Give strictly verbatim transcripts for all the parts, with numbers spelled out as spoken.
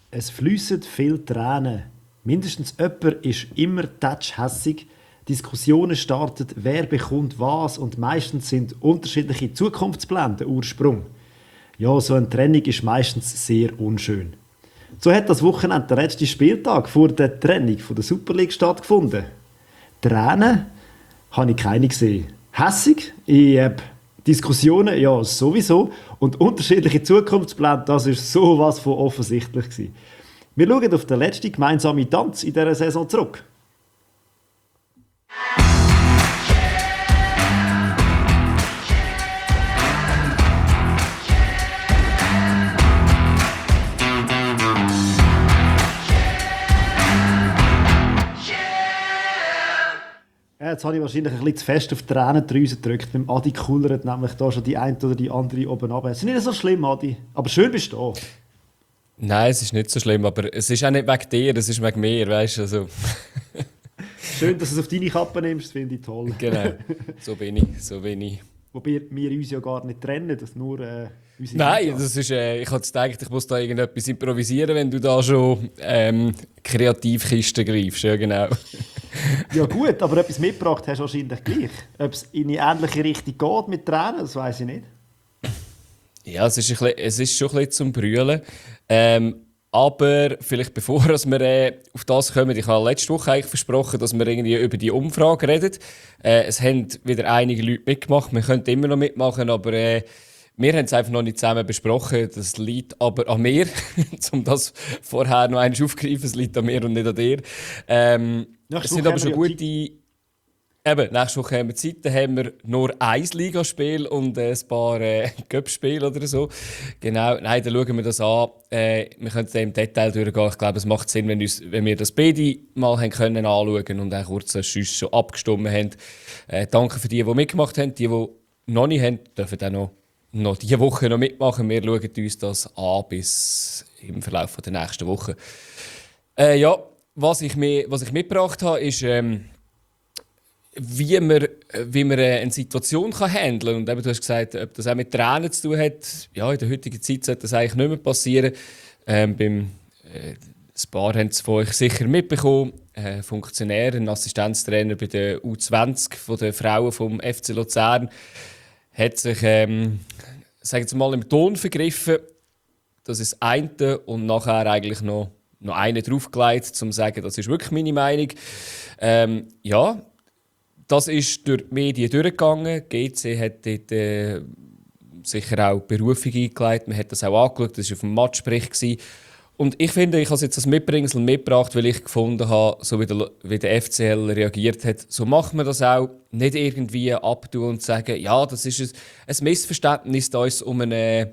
Es fliessen viele Tränen. Mindestens jemand ist immer tätschhässig. Diskussionen starten, wer bekommt was und meistens sind unterschiedliche Zukunftspläne der Ursprung. Ja, so eine Trennung ist meistens sehr unschön. So hat das Wochenende der letzte Spieltag vor der Trennung von der Super League stattgefunden. Tränen habe ich keine gesehen. Hässig, ich habe Diskussionen, ja sowieso. Und unterschiedliche Zukunftspläne, das ist sowas von offensichtlich gewesen. Wir schauen auf den letzten gemeinsamen Tanz in dieser Saison zurück. Ja, jetzt habe ich wahrscheinlich ein bisschen zu fest auf die Tränendrüse gedrückt. Beim Adi kullert nämlich da schon die eine oder die andere oben runter. Es ist nicht so schlimm, Adi. Aber schön bist du da. Nein, es ist nicht so schlimm, aber es ist auch nicht wegen dir, es ist wegen mir, weißt du. Also. Schön, dass du es auf deine Kappe nimmst, finde ich toll. Genau, so bin ich, so bin ich. Wobei wir uns ja gar nicht trennen, das nur äh, unsere Nein, Liga. das ist, äh, ich hatte gedacht, ich muss da irgendetwas improvisieren, wenn du da schon ähm, Kreativkisten greifst, ja genau. Ja gut, aber etwas mitgebracht hast du wahrscheinlich gleich. Ob es in eine ähnliche Richtung geht mit Tränen, das weiss ich nicht. Ja, es ist, ein bisschen, es ist schon ein bisschen zum Brüllen. Ähm, aber vielleicht bevor wir äh, auf das kommen, ich habe letzte Woche eigentlich versprochen, dass wir irgendwie über die Umfrage reden. Äh, es haben wieder einige Leute mitgemacht, wir könnten immer noch mitmachen, aber äh, wir haben es einfach noch nicht zusammen besprochen. Das liegt aber an mir, um das vorher noch einmal aufzugreifen, es liegt an mir und nicht an dir. Ähm, es sind aber schon gute... Eben, nächste Woche haben wir Zeit, dann haben wir nur ein Ligaspiel und ein paar äh, Cup-Spiele oder so. Genau, nein, dann schauen wir das an. Äh, wir können dann im Detail durchgehen. Ich glaube, es macht Sinn, wenn, uns, wenn wir das beide mal haben können anschauen und auch kurz einen Schuss schon abgestimmt haben. Äh, danke für die, die mitgemacht haben. Die, die noch nicht haben, dürfen dann noch, noch diese Woche noch mitmachen. Wir schauen uns das an bis im Verlauf der nächsten Woche. Äh, ja, was ich, mir, was ich mitgebracht habe, ist... Ähm, wie man, wie man eine Situation kann handeln kann. Und eben, du hast gesagt, ob das auch mit Tränen zu tun hat. Ja, in der heutigen Zeit sollte das eigentlich nicht mehr passieren. Ähm, beim, äh, ein paar haben es von euch sicher mitbekommen. Äh, Funktionär, ein Assistenztrainer bei der U zwanzig von den Frauen vom F C Luzern hat sich, ähm, sagen wir mal, im Ton vergriffen. Das ist das eine. Und nachher eigentlich noch, noch einen draufgelegt, um zu sagen, das ist wirklich meine Meinung. Ähm, ja, das ist durch die Medien durchgegangen. G C hat dort äh, sicher auch Berufung eingeleitet. Man hat das auch angeschaut. Das war auf dem Matchbericht. Und ich finde, ich habe jetzt das Mitbringsel mitgebracht, weil ich gefunden habe, so wie der, wie der F C L reagiert hat, so macht man das auch. Nicht irgendwie abtun und sagen, ja, das ist ein, ein Missverständnis, da ist um eine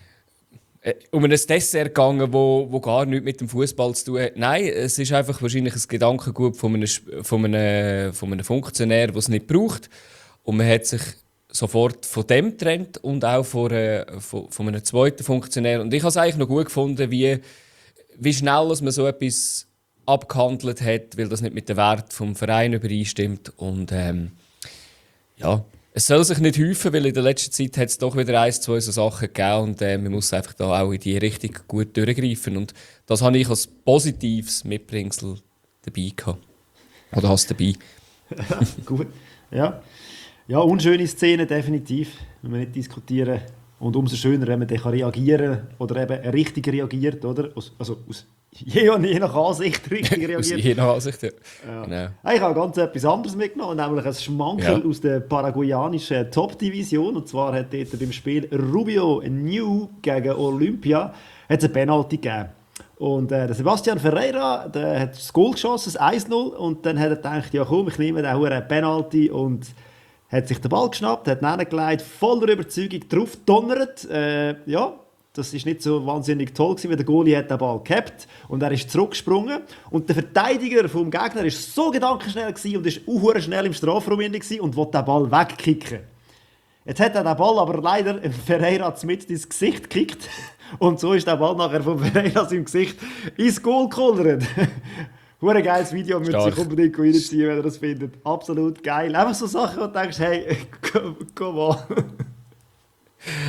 Äh, um ein Dessert gegangen, wo, wo gar nichts mit dem Fußball zu tun hat. Nein, es ist einfach wahrscheinlich ein Gedankengut von einem, von einem, von einem Funktionär, der es nicht braucht. Und man hat sich sofort von dem getrennt und auch von, äh, von, von einem zweiten Funktionär. Und ich habe es eigentlich noch gut gefunden, wie, wie schnell man so etwas abgehandelt hat, weil das nicht mit dem Wert des Vereins übereinstimmt. Und ähm, ja... Es soll sich nicht häufen, weil in der letzten Zeit hat es doch wieder ein, zwei so Sachen gegeben und äh, man muss einfach da auch in die Richtung gut durchgreifen. Und das habe ich als positives Mitbringsel dabei gehabt. Oder hast du dabei? Gut, ja. Ja, unschöne Szene definitiv, wenn wir nicht diskutieren. Und umso schöner, wenn man dann reagieren kann oder eben richtig reagiert, oder? Also aus je, je nach Ansicht richtig reagiert. Je nach Ansicht, ja. Ja. Genau. Ich habe ganz etwas anderes mitgenommen, nämlich ein Schmankerl Ja. aus der paraguayanischen Top-Division. Und zwar hat dort beim Spiel Rubio New gegen Olympia hat's eine Penalty gegeben. Und äh, der Sebastian Ferreira der hat das Goal geschossen, das eins null. Und dann hat er gedacht, ja komm, ich nehme den eine Penalty und hat sich den Ball geschnappt, hat ihn hingelegt, voller Überzeugung drauf donnert. Äh, ja, das war nicht so wahnsinnig toll gewesen, weil der Goalie hat den Ball gehabt und er ist zurückgesprungen. Und der Verteidiger vom Gegner war so gedankenschnell gewesen und ist auch schnell im Strafraum gewesen und wollte den Ball wegkicken. Jetzt hat er den Ball aber leider Ferreira mit ins Gesicht gekickt. Und so ist der Ball nachher von Ferreira im Gesicht ins Goal gekullert. Hure geiles Video, müsst ihr euch unbedingt reinziehen, wenn ihr das findet. Absolut geil. Einfach so Sachen, wo du denkst, hey, komm on.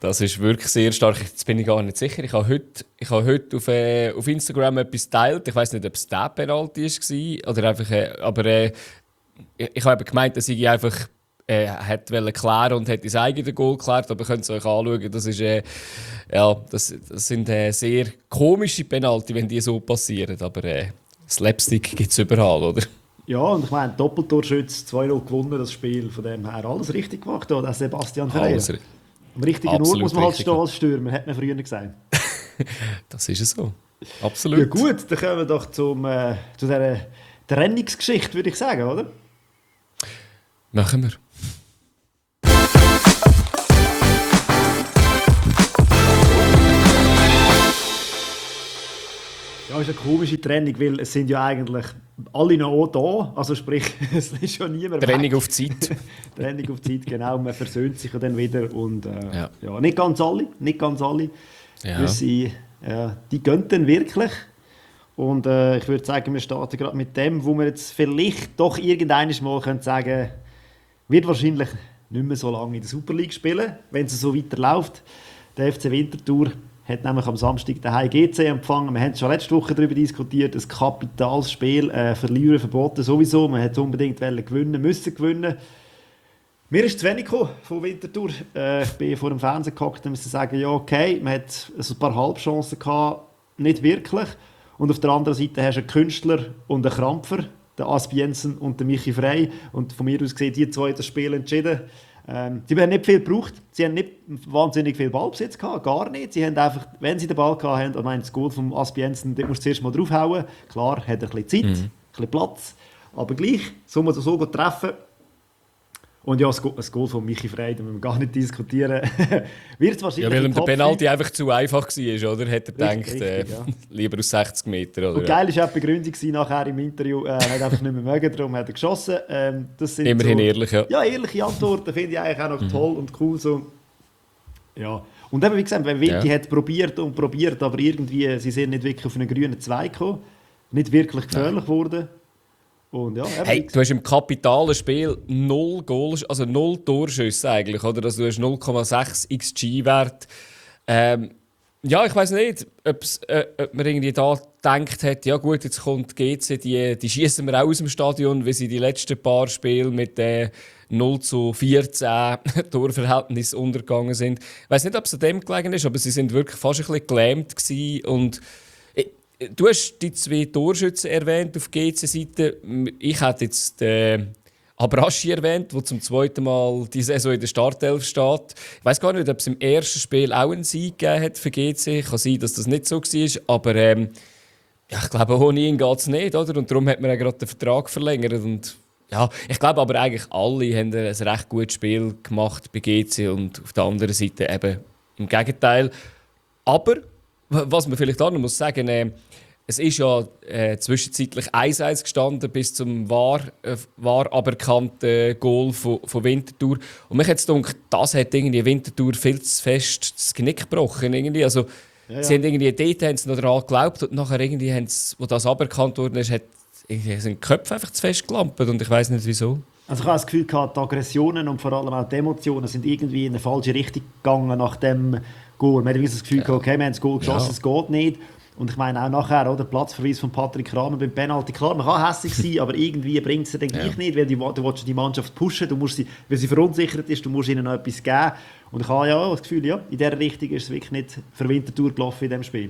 Das ist wirklich sehr stark. Jetzt bin ich gar nicht sicher. Ich habe heute, ich habe heute auf, äh, auf Instagram etwas geteilt. Ich weiß nicht, ob es der Penalty war oder einfach. Äh, aber äh, ich, ich habe eben gemeint, dass ich einfach äh, hätte klären und hätte das eigene Goal geklärt. Aber ihr könnt es euch anschauen. Das, ist, äh, ja, das, das sind äh, sehr komische Penalty, wenn die so passieren. Aber äh, Slapstick gibt es überall, oder? Ja, und ich meine, Doppeltorschütze, zwei null gewonnen, das Spiel. Von dem her alles richtig gemacht, oder? Sebastian Ferreira. Alles, Am richtigen Ort muss man halt stehen als Stürmer, hat man früher gesagt. Das ist es so. Absolut. Ja gut, dann kommen wir doch zum, äh, zu dieser Trennungsgeschichte, würde ich sagen, oder? Machen wir. Ja, ist eine komische Trennung, weil es sind ja eigentlich alle noch da, also sprich, es ist schon niemand Trennung weg. auf Zeit. Trennung auf Zeit, genau, man versöhnt sich ja dann wieder und äh, Ja. ja, nicht ganz alle, nicht ganz alle, Ja. sie, ja, die gönnen dann wirklich und äh, ich würde sagen, wir starten gerade mit dem, wo wir jetzt vielleicht doch irgendeines Mal können sagen, wird wahrscheinlich nicht mehr so lange in der Super League spielen, wenn es so weiterläuft. Der F C Winterthur hat nämlich am Samstag daheim G C empfangen. Wir haben schon letzte Woche darüber diskutiert, ein Kapitalspiel, äh, verlieren verboten sowieso. Man hätte unbedingt gewinnen müssen gewinnen. Mir ist zu wenig gekommen von Winterthur. Äh, ich bin vor dem Fernsehen gehockt und musste sagen, ja okay, man hat ein paar Halbchancen gehabt, nicht wirklich. Und auf der anderen Seite hast du einen Künstler und einen Krampfer, den Asbiensen und den Michi Frey. Und von mir aus gesehen, die zwei das Spiel entschieden. Ähm, sie haben nicht viel gebraucht, sie haben nicht wahnsinnig viel Ballbesitz gehabt, gar nicht. Sie haben einfach, wenn sie den Ball hatten, ich meine, das Goal vom Asbiensen, dort musst du zuerst mal draufhauen. Klar, hat er ein bisschen Zeit, Mhm. ein bisschen Platz, aber gleich, so muss er so gut treffen. Und ja, das Goal, das Goal von Michi Frey, da müssen wir gar nicht diskutieren. Wird es wahrscheinlich Ja, weil ihm der Top Penalty fünf. einfach zu einfach war, oder? Hat er Richtig, gedacht, äh, richtig, ja. lieber aus sechzig Meter, oder? Und geil war auch die Begründung nachher im Interview, er hat einfach nicht mehr mögen, darum hat er geschossen. Ähm, das sind Immerhin so, ehrlich, ja. Ja, ehrliche Antworten finde ich eigentlich auch noch toll und cool. So. Ja. Und eben, wie gesagt, wenn Vinti Ja. hat probiert und probiert, aber irgendwie, sie sind nicht wirklich auf einen grünen Zweig gekommen, nicht wirklich gefährlich geworden. Und ja, eben, Hey, du hast im kapitalen Spiel null Goals, also null Torschüsse eigentlich, oder? Also du hast null Komma sechs X G-Wert. Ähm, ja, ich weiß nicht, ob's, äh, ob man irgendwie da gedacht hat, ja gut, jetzt kommt G C, die, die schießen wir auch aus dem Stadion, wie sie die letzten paar Spiele mit äh, null zu vierzehn Torverhältnis untergegangen sind. Ich weiß nicht, ob es an dem gelegen ist, aber sie sind wirklich fast ein bisschen gelähmt gewesen. Und du hast die zwei Torschützen erwähnt auf G C-Seite. Ich hätte jetzt den Abraschi erwähnt, der zum zweiten Mal die Saison in der Startelf steht. Ich weiß gar nicht, ob es im ersten Spiel auch einen Sieg gegeben hat für G C. Kann sein, dass das nicht so war. Aber ähm, ja, ich glaube, ohne ihn geht es nicht. Oder? Und darum hat man ja gerade den Vertrag verlängert. Und, ja, ich glaube aber eigentlich alle haben ein recht gutes Spiel gemacht bei G C. Und auf der anderen Seite eben im Gegenteil. Aber was man vielleicht auch noch muss sagen, äh, es ist ja äh, zwischenzeitlich eins eins gestanden bis zum wahr, äh, wahr aberkannten Goal von, von Winterthur. Und mich jetzt gedacht, das hat irgendwie Winterthur viel zu fest das Genick gebrochen. Irgendwie. Also, Ja, ja. sie haben irgendwie dort haben sie noch daran geglaubt und nachher irgendwie haben sie, wo das aberkannt worden ist, hat, irgendwie sind die Köpfe einfach zu fest gelampt und ich weiß nicht wieso. Also ich habe das Gefühl gehabt, die Aggressionen und vor allem auch die Emotionen sind irgendwie in eine falsche Richtung gegangen nach dem Goal. Man hat das Gefühl gehabt, okay, wir haben das Goal geschossen, Ja. es geht nicht. Und ich meine auch nachher, oder, der Platzverweis von Patrick Kramer beim Penalty. Klar, man kann hässlich sein, aber irgendwie bringt es dir dann gleich Ja. nicht, weil die, du willst die Mannschaft pushen, du musst sie, weil sie verunsichert ist, du musst ihnen noch etwas geben. Und ich habe ja das Gefühl, ja, in dieser Richtung ist es wirklich nicht für Winterthur gelaufen in diesem Spiel.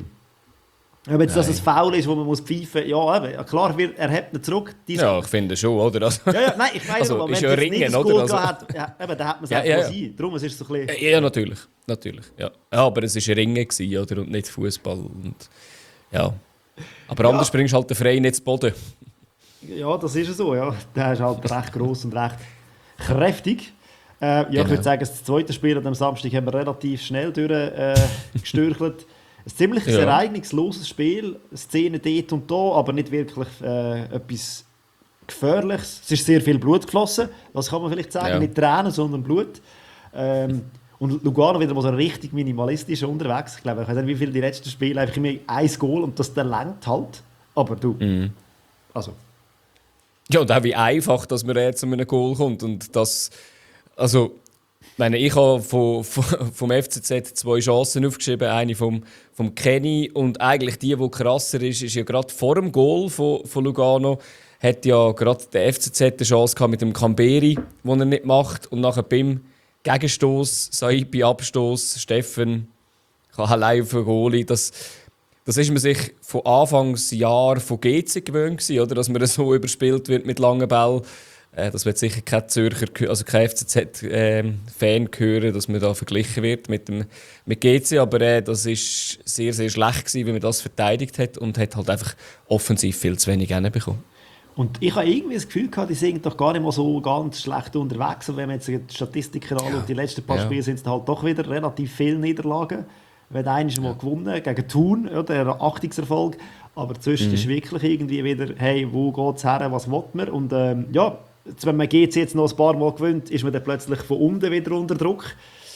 Ob jetzt das ein Foul ist, wo man muss pfeifen muss, ja, eben, ja, klar, wir, er hebt ihn zurück. Die Ja, ich finde schon, oder? Also, ja, ja, nein, ich meine, Also, aber ist wenn ja es nicht Ringen, das oder? Goal Also- gehabt hat, ja, eben, dann hat man es Ja, einfach ja, ja, ja. sein. Darum es ist es so ein bisschen... ja, natürlich. natürlich ja. ja, aber es war ein Ringen, gewesen, oder? Und nicht Fußball. Und, ja. Aber Ja. anders bringst du halt den Frei nicht zu Boden. Ja, das ist so, ja. Der ist halt recht gross und recht kräftig. Äh, ja, Genau. ich würde sagen, das zweite Spiel an dem Samstag haben wir relativ schnell durchgestürchelt. Äh, ein ziemlich Ja. ereignisloses Spiel, Szenen dort und da, aber nicht wirklich äh, etwas Gefährliches. Es ist sehr viel Blut geflossen, das kann man vielleicht sagen, Ja. nicht Tränen, sondern Blut. Ähm, und Lugano wieder mal so richtig minimalistisch unterwegs. Ich glaube, ich weiß nicht, wie viele die letzten Spiele einfach immer ein Goal und das dann langt halt. Aber du, Mhm. also... Ja, und auch wie einfach, dass man jetzt zu einem Goal kommt. Und das, also, Ich meine, ich habe vom, vom, vom F C Z zwei Chancen aufgeschrieben. Eine vom, vom Kenny und eigentlich die, die krasser ist, ist ja gerade vor dem Goal von, von Lugano hat ja gerade der F C Z eine Chance gehabt mit dem Camberi, den er nicht macht. Und nachher beim Gegenstoß, Saipi Abstoß, Steffen allein auf den Goalie. Das, das ist man sich von Anfangsjahr von G C gewöhnt gewesen, oder? Dass man so überspielt wird mit langen Bällen. Äh, das wird sicher kein Zürcher, also kein F C Z-Fan ähm, hören, dass man da verglichen wird mit, dem, mit G C. Aber äh, das war sehr, sehr schlecht gewesen, wie man das verteidigt hat und hat halt einfach offensiv viel zu wenig hinbekommen. Und ich habe irgendwie das Gefühl gehabt, die sind doch gar nicht mal so ganz schlecht unterwegs. Und wenn man jetzt die Statistiken anschaut, ja. die letzten paar ja. Spiele sind es halt doch wieder relativ viele Niederlagen. Wenn der eine mal ja. gewonnen gegen Thun, ja, der Achtungserfolg. Aber zwischen mhm. ist wirklich irgendwie wieder, hey, wo geht es her, was will man? Und ähm, ja, wenn man G C jetzt noch ein paar Mal gewinnt, ist man dann plötzlich von unten wieder unter Druck.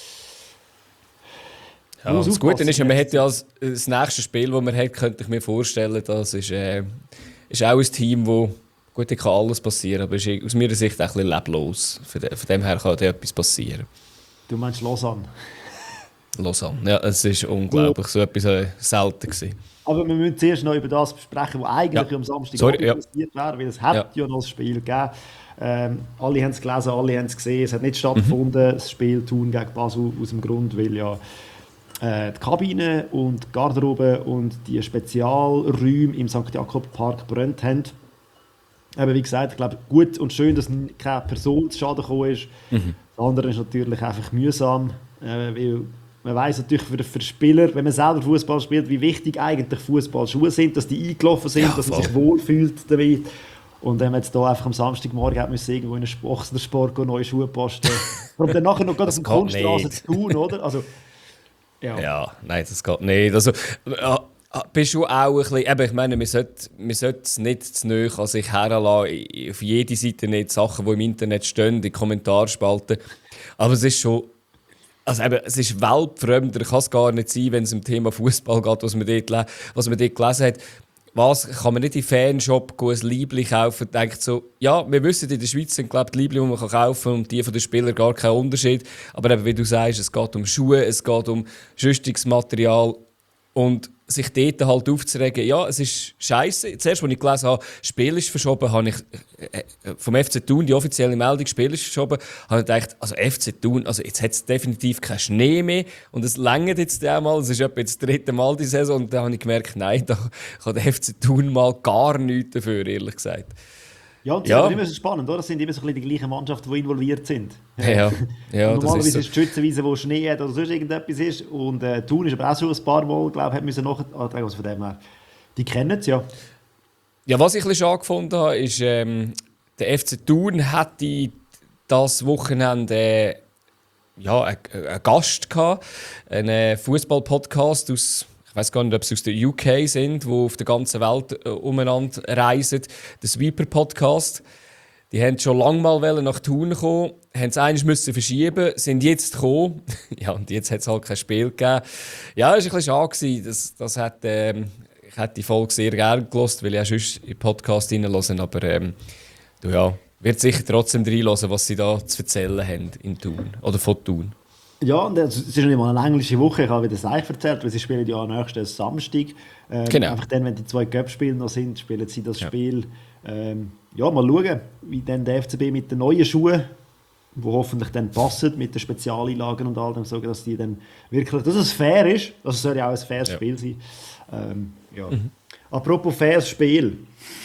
Ja, das Gute ist, man hat ja als, das nächste Spiel, das man hat, könnte ich mir vorstellen, das ist, äh, ist auch ein Team, wo gut, da kann alles passieren, aber es ist aus meiner Sicht auch ein bisschen leblos. Von dem her kann da etwas passieren. Du meinst Lausanne? Lausanne, ja, es ist unglaublich, so etwas äh, selten gewesen. Aber wir müssen zuerst noch über das besprechen, was eigentlich ja. am Samstag Sorry, ja. passiert wäre, weil es hat ja. ja noch ein Spiel gegeben. Ähm, alle haben es gelesen, alle haben es gesehen, es hat nicht stattgefunden, mhm. das Spiel Thun gegen Basel, aus dem Grund, weil ja äh, die Kabine und die Garderobe und die Spezialräume im Sankt Jakob Park brennt haben. Aber wie gesagt, ich glaube, gut und schön, dass keine Person zu Schaden gekommen ist. Mhm. Das andere ist natürlich einfach mühsam, äh, weil man weiss natürlich für den Spieler, wenn man selber Fußball spielt, wie wichtig eigentlich Fußballschuhe sind, dass die eingelaufen sind, ja, dass man sich wohlfühlt damit. Und wenn man jetzt da einfach am Samstagmorgen hat müssen irgendwo in einen Ochsensport neue Schuhe posten und dann nachher noch auf der Kunststraße zu tun, oder? Also, ja. ja, nein, das geht nicht. Also, ja. Bist du auch ein bisschen, eben, ich meine, man sollte, man sollte es nicht zu nahe an sich herlassen, auf jede Seite nicht Sachen, die im Internet stehen, in die Kommentarspalten. Aber es ist schon, also eben, es ist weltfremder, kann es gar nicht sein, wenn es um Thema Fußball geht, was man dort, was man dort gelesen hat. Was, kann man nicht in den Fanshop ein Liebli kaufen und denkt so, ja, wir wissen, in der Schweiz sind, glaube ich, die Liebli, die man kaufen kann und die von den Spielern gar keinen Unterschied. Aber eben, wie du sagst, es geht um Schuhe, es geht um sonstiges Material und sich dort halt aufzuregen, ja, es ist scheiße. Zuerst, als ich gelesen habe, das Spiel ist verschoben, habe ich äh, vom F C Thun die offizielle Meldung, das Spiel ist verschoben, habe ich gedacht, also F C Thun, also jetzt hat es definitiv keinen Schnee mehr und es reicht jetzt einmal, es ist etwa jetzt das dritte Mal die Saison und dann habe ich gemerkt, nein, da kann der F C Thun mal gar nichts dafür, ehrlich gesagt. Ja, und das ja. ist immer so spannend, oder? Das sind immer so ein bisschen die gleichen Mannschaften, die involviert sind. Ja, ja, normalerweise das ist, so. ist es die Schützenwiese, wo Schnee hat oder sonst irgendetwas ist. Und äh, Thun ist aber auch schon ein paar Mal, glaube ich, müssen noch, also von dem her, die kennen es ja. Ja, was ich ein bisschen schade gefunden habe, ist, ähm, der F C Thun hatte das Wochenende äh, ja, einen, einen Gast gehabt, einen Fußball-Podcast aus, ich weiß gar nicht, ob sie aus der U K sind, die auf der ganzen Welt äh, umeinander reisen. Der Sweeper-Podcast. Die wollten schon lange mal nach Thun kommen, haben es einmal müssen verschieben, sind jetzt gekommen. Ja, und jetzt hat es halt kein Spiel gegeben. Ja, das war ein bisschen schade. Das, das hat, ähm, ich hätte die Folge sehr gerne gehört, weil ich auch sonst in den Podcast reinhöre. Aber ähm, du, ja, wird sicher trotzdem reinhören, was sie da zu erzählen haben in Thun oder von Thun. Ja, und es ist nicht mal eine englische Woche, ich habe wieder das euch erzählt, weil sie spielen ja am nächsten Samstag. Ähm, genau. Einfach dann, wenn die zwei Cup-Spiele noch sind, spielen sie das ja. Spiel. Ähm, ja, mal schauen, wie dann der F C B mit den neuen Schuhen, die hoffentlich dann passen, mit den Spezialeinlagen und allem, so, dass die dann wirklich, dass es fair ist, also es soll ja auch ein faires ja. Spiel sein. Ähm, ja. Mhm. Apropos faires Spiel.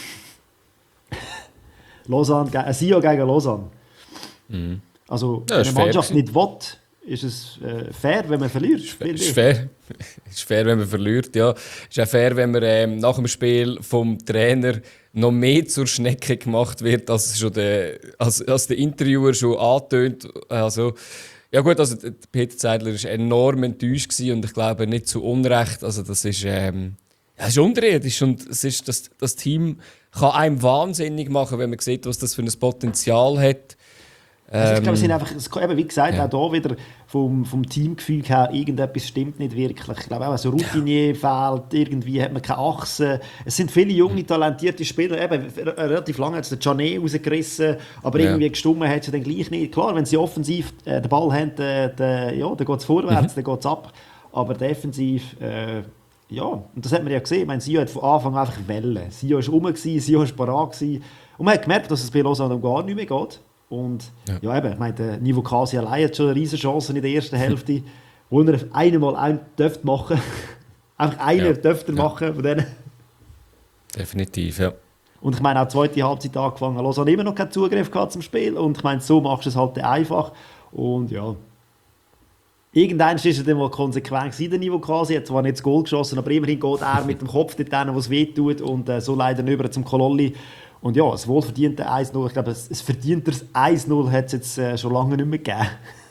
Lausanne, ein Sion gegen Lausanne. Mhm. Also, ja, wenn eine Mannschaft nicht will, ist es äh, fair, wenn man verliert? Ist, ist, fair. ist fair, wenn man verliert, ja. Ist auch fair, wenn man ähm, nach dem Spiel vom Trainer noch mehr zur Schnecke gemacht wird, als, schon der, als, als der Interviewer schon angetönt. Also, ja gut, also Peter Zeidler war enorm enttäuscht und ich glaube nicht zu Unrecht. Also das ist, ähm, ja, das ist unterirdisch und es ist, das, das Team kann einem wahnsinnig machen, wenn man sieht, was das für ein Potenzial hat. Also ich glaube, es sind Ähm, einfach, es, eben, wie gesagt, ja. auch hier wieder vom, vom Teamgefühl her, irgendetwas stimmt nicht wirklich. Ich glaube auch, so Routinier fehlt, irgendwie hat man keine Achse. Es sind viele junge, talentierte Spieler, eben, r- relativ lange hat es der Janet rausgerissen, aber Ja. irgendwie gestummen hat sie dann gleich nicht. Klar, wenn sie offensiv äh, den Ball haben, äh, der, ja, dann geht es vorwärts, dann geht es ab, aber defensiv, äh, ja, und das hat man ja gesehen, ich meine, Sio hat von Anfang an einfach Wellen. Sio war rum, Sio war parat gewesen. Und man hat gemerkt, dass es bei Lausanne um gar nicht mehr geht. Und Ja. ja, eben, ich meine, der Nivo Kasi allein hat schon eine riesen Chance in der ersten Hälfte, wo er einmal einen dürfte machen. Einfach einer Ja. dürfte er Ja. machen von denen. Definitiv, ja. Und ich meine, auch die zweite Halbzeit angefangen, Lausanne immer noch keinen Zugriff gehabt zum Spiel. Und ich meine, so machst du es halt einfach. Und ja, irgendwann ist er dann mal konsequent gewesen, der Nivo Kasi. Er hat zwar nicht das Goal geschossen, aber immerhin geht er mit dem Kopf dort hin, wo es weh tut. Und äh, so leider über zum Kololli. Und ja, das wohlverdiente eins null, ich glaube, ein verdientes eins null hat es jetzt äh, schon lange nicht mehr gegeben.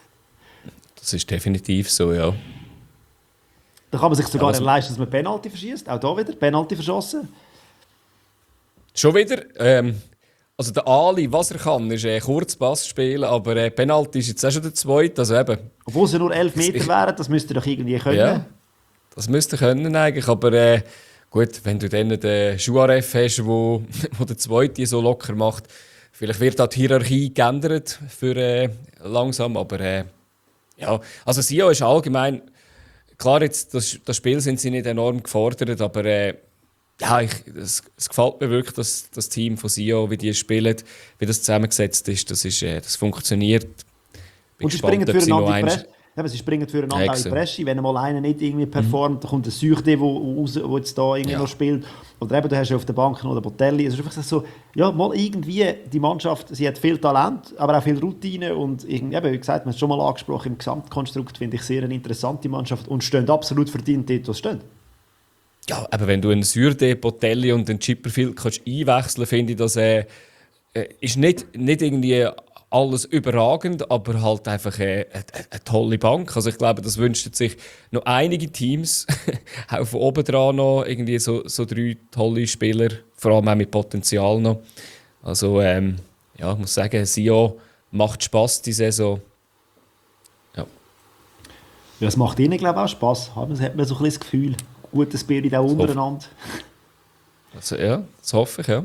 Das ist definitiv so, ja. Da kann man sich sogar Ja, was- leisten, dass man Penalty verschießt. Auch da wieder Penalty verschossen. Schon wieder, ähm, also der Ali, was er kann, ist äh, Kurzpass spielen, aber äh, Penalty ist jetzt auch schon der zweite, also eben, Obwohl es ja nur elf Meter wären, das müsste doch irgendwie können. ja, das müsste er können eigentlich, aber äh, gut, wenn du dann den Schuaref hast, wo, wo der zweite so locker macht, vielleicht wird auch die Hierarchie geändert für äh, langsam, aber äh, ja, also Sio ist allgemein, klar, jetzt das, das Spiel sind sie nicht enorm gefordert, aber äh, ja, ich, es, es gefällt mir wirklich, dass das Team von Sio, wie die spielen, wie das zusammengesetzt ist, das, ist, äh, das funktioniert. Bin Und sie gespannt, springen ob sie noch füreinander in die einmal- Presse. Ja, aber sie springen füreinander Ja, auch in die so. Presse. Wenn mal einer nicht irgendwie performt, dann kommt ein Süchte, der raus, wo jetzt da irgendwie Ja. noch spielt. Oder eben, du hast ja auf der Bank noch den Botelli. Es ist einfach so, ja, mal irgendwie, die Mannschaft, sie hat viel Talent, aber auch viel Routine. Und irgendwie, eben, wie gesagt, man hat es schon mal angesprochen, im Gesamtkonstrukt finde ich sehr eine interessante Mannschaft und stehen absolut verdient dort, wo sie stehen. Ja, aber wenn du einen Sürde, Botelli und einen Chipperfield kannst einwechseln, finde ich, das äh, äh, ist nicht, nicht irgendwie alles überragend, aber halt einfach äh, eine, eine tolle Bank. Also ich glaube, das wünschen sich noch einige Teams, auch von oben dran noch irgendwie so, so drei tolle Spieler, vor allem auch mit Potenzial noch. Also ähm, ja, ich muss sagen, Sio macht Spass die Saison. Ja. Ja, es macht ihnen, glaube ich, auch Spass. Hat man, hat man so ein bisschen das Gefühl. Gutes Spirit auch untereinander. Also ja, das hoffe ich, ja.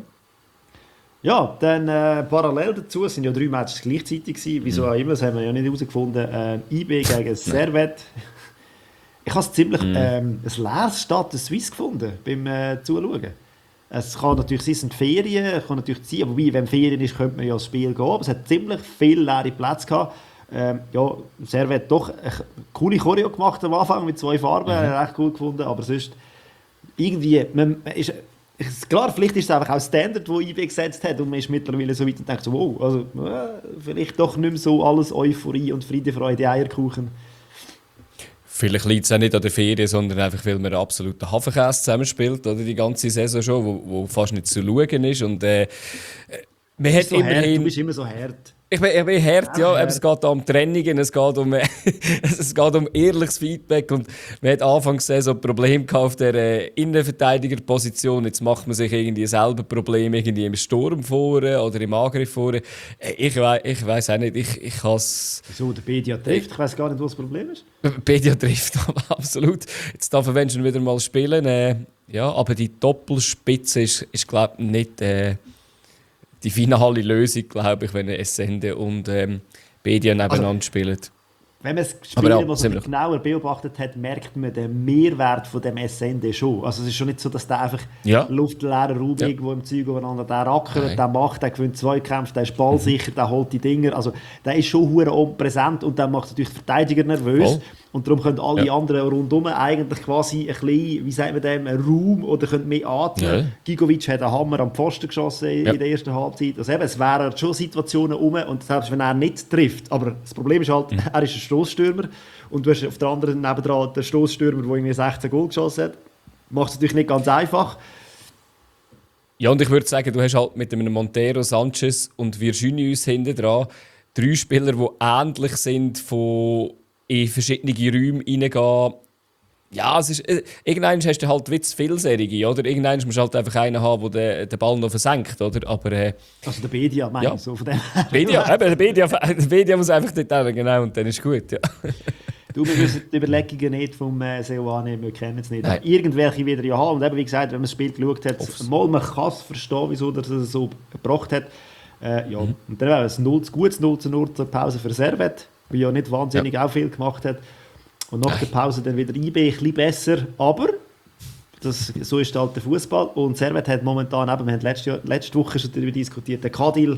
Ja, dann äh, parallel dazu es sind ja drei Matches gleichzeitig gewesen. Wieso Mhm. auch immer, das haben wir ja nicht herausgefunden. Äh, I B gegen Servette. Ich habe es ziemlich Mhm. ähm, ein leeres Stade de Suisse gefunden beim äh, Zuschauen. Es kann natürlich sein, es sind Ferien, es kann natürlich sein, wobei, wenn Ferien ist, könnte man ja ins Spiel gehen. Aber es hat ziemlich viele leere Plätze gehabt. Ähm, ja, Servette doch eine coole Choreo gemacht am Anfang mit zwei Farben, mhm. recht cool gefunden. Aber sonst irgendwie, man, man ist, ist, klar, vielleicht ist es einfach auch Standard, wo I B gesetzt hat und man ist mittlerweile so weit und denkt so, wow, also äh, vielleicht doch nicht mehr so alles Euphorie und Friede, Freude, Eierkuchen. Vielleicht liegt es auch nicht an der Ferien, sondern einfach, weil man einen absoluten Hafenkäse zusammenspielt, oder die ganze Saison schon, wo, wo fast nicht zu schauen ist. Und, äh, man Du hat bist, so hart, immerhin, du bist immer so hart. ich bin, ich bin hart, ja, Ja, aber es geht da um Trennungen, es geht um, äh, es geht um ehrliches Feedback und man hat anfangs so ein Problem gehabt auf der äh, Innenverteidigerposition, jetzt macht man sich irgendwie selber Probleme irgendwie im Sturm vor oder im Angriff vor. Äh, ich wei- ich weiß auch nicht, ich, ich kann es... Wieso der Bedia trifft? Ich weiß gar nicht, was das Problem ist. Pedia trifft absolut. Jetzt darf er wenn schon wieder mal spielen. Äh, ja, aber die Doppelspitze ist, ist glaube ich, nicht äh, die finale Lösung, glaube ich, wenn Essende und ähm, Pedia nebeneinander Also, spielen. Wenn man das Spiel Aber ja, mal so ziemlich. genauer beobachtet hat, merkt man den Mehrwert von dem S N D schon. Also es ist schon nicht so, dass der einfach Ja. luftleeren Raum Ja. irgendwo im Zeug übereinander der rackert, Nein. der macht, der gewinnt Zweikämpfe, der ist ballsicher, der holt die Dinger. Also der ist schon hure präsent und der macht natürlich die Verteidiger nervös. Voll. Und darum können alle Ja. anderen rundum eigentlich quasi ein bisschen, wie sagt man dem, einen Raum oder können mehr atmen. Ja. Gigovic hat einen Hammer am Pfosten geschossen in, Ja. in der ersten Halbzeit. Also eben, es wären schon Situationen um und selbst wenn er nicht trifft. Aber das Problem ist halt, Mhm. er ist ein Stoßstürmer und du hast auf der anderen nebendran den Stoßstürmer, der irgendwie sechzehn Goal geschossen hat. Macht es natürlich nicht ganz einfach. Ja, und ich würde sagen, du hast halt mit einem Montero, Sanchez und Virginius hinten dran drei Spieler, die ähnlich sind, von in verschiedene Räume reingehen. Ja, es ist, äh, irgendwann hast du halt wie zu viel Serie, oder? Irgendwann musst du halt einfach einen haben, der den, den Ball noch versenkt, oder? Aber, äh, Also der Bedia, meine ja. ich, so von dem Bedia, eben, der Bedia, der Bedia muss einfach dort hin, genau, und dann ist gut, ja. Du, wir wissen die Überlegungen nicht vom äh, Seoane, wir kennen es nicht. Nein. Aber irgendwelche wieder ja haben. Und eben, wie gesagt, wenn man das Spiel geschaut hat, Hoff's. mal, man kann es verstehen, wieso er es so gebracht hat. Äh, ja. Mhm. Und dann wäre es ein null zu gutes null zu null zur Pause für Servet, die ja nicht wahnsinnig ja. auch viel gemacht hat. Und nach der Pause dann wieder I B ein bisschen besser, aber das, so ist halt der Fußball. Und Servet hat momentan, eben, wir haben letzte, Jahr, letzte Woche schon darüber diskutiert, der Kadil,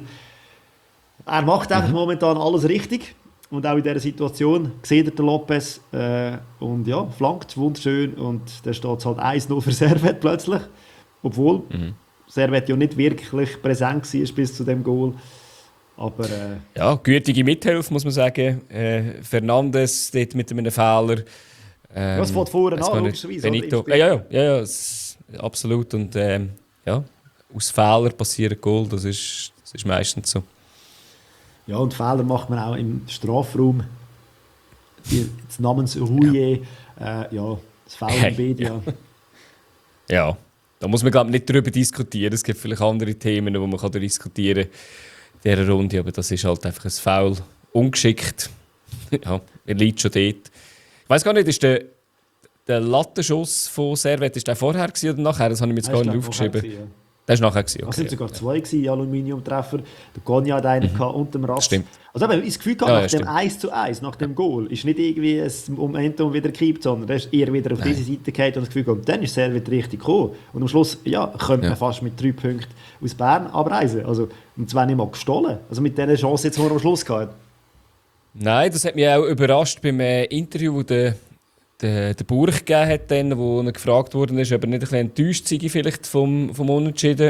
er macht einfach mhm. momentan alles richtig. Und auch in dieser Situation sieht er den Lopez äh, und ja, flankt wunderschön und dann steht es halt eins null für Servet plötzlich. Obwohl mhm. Servet ja nicht wirklich präsent war bis zu dem Goal. Aber, äh, ja, gütige Mithilfe, muss man sagen. Äh, Fernandes dort mit einem Fehler. Ähm, ja, es fährt vorne an, logischerweise. Benito. Ja, ja, ja, ja es, absolut. Und ähm, ja, aus Fehlern passiert Goal, das ist, das ist meistens so. Ja, und Fehler macht man auch im Strafraum. Die, das namens Rouillet, ja. Äh, ja, das Foul hey, im Bedia. Ja. ja, da muss man glaube ich nicht darüber diskutieren. Es gibt vielleicht andere Themen, die man kann diskutieren kann in dieser Runde, aber das ist halt einfach ein Foul. Ungeschickt. Ja, er liegt schon dort. Ich weiss gar nicht, ist der, der Lattenschuss von Servet, ist der vorher gewesen oder nachher? Das habe ich mir jetzt gar nicht aufgeschrieben. Gewesen, ja. Das war nachher. Okay. Es waren sogar zwei gewesen, Aluminiumtreffer. Der Gonja hat einen mhm. und der Ratz. Stimmt. Also ich das Gefühl gehabt, ja, nach ja, dem eins zu eins, nach dem Goal, ist nicht irgendwie ein Momentum wieder gekippt, sondern er ist eher wieder auf Nein. diese Seite gehalten und das Gefühl gehabt, dann ist Servet richtig gekommen. Und am Schluss, ja, könnte ja. man fast mit drei Punkten aus Bern abreisen. Also, und zwar nicht mal gestohlen. Also mit dieser Chance jetzt, die er am Schluss gehabt. Nein, das hat mich auch überrascht beim äh, Interview, der der, der Burg gegeben hat, dann, wo er gefragt worden ist, ob er nicht ein bisschen enttäuscht sei vielleicht vom, vom Unentschieden.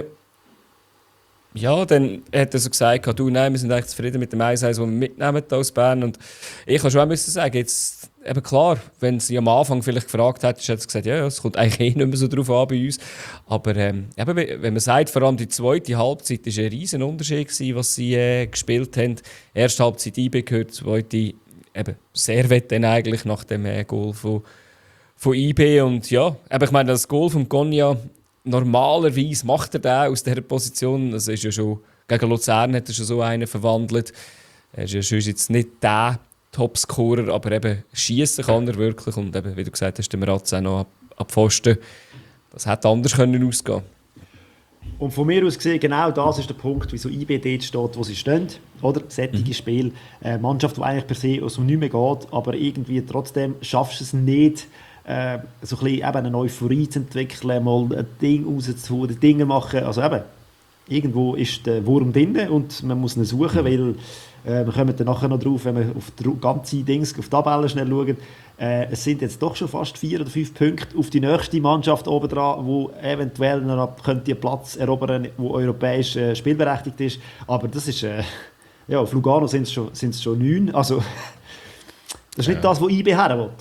Ja, dann hat er so gesagt, du, nein, wir sind eigentlich zufrieden mit dem eins eins, das wir mitnehmen aus Bern. Und ich kann schon auch müssen sagen, jetzt, eben klar, wenn sie am Anfang vielleicht gefragt hätte, hätte sie gesagt, ja, ja, es kommt eigentlich eh nicht mehr so drauf an bei uns. Aber ähm, eben, wenn man sagt, vor allem die zweite Halbzeit war ein riesen Unterschied gewesen, was sie äh, gespielt haben. Erste Halbzeit I B gehört, zweite eben Servet dann eigentlich nach dem äh, Goal von, von I B. Und ja, eben, ich meine, das Goal von Gonja, normalerweise macht er den aus dieser Position. Also ist ja schon, gegen Luzern hat er schon so einen verwandelt. Er ist ja schon jetzt nicht der Topscorer, aber eben schießen kann er wirklich. Und eben, wie du gesagt hast, der Ratz auch noch ab, ab Pfosten. Das hätte anders können ausgehen. Und von mir aus gesehen, genau das ist der Punkt, wieso I B dort steht, wo sie stehen. Oder? Sättige mhm. Spiel. Eine Mannschaft, die eigentlich per se aus dem Nichts mehr geht, aber irgendwie trotzdem schaffst du es nicht, äh, so ein bisschen eben eine Euphorie zu entwickeln, mal ein Ding rauszuholen, Dinge machen. Also eben, irgendwo ist der Wurm drin und man muss ihn suchen, mhm. weil äh, wir kommen dann nachher noch drauf, wenn wir auf die ganze Dings, auf die Tabelle schnell schauen. Äh, es sind jetzt doch schon fast vier oder fünf Punkte auf die nächste Mannschaft oben dran, die eventuell noch könnte einen Platz erobern, wo europäisch äh, spielberechtigt ist. Aber das ist, äh, ja, auf Lugano sind es schon, sind's schon neun. Also, das ist nicht ja. das, was I B her will.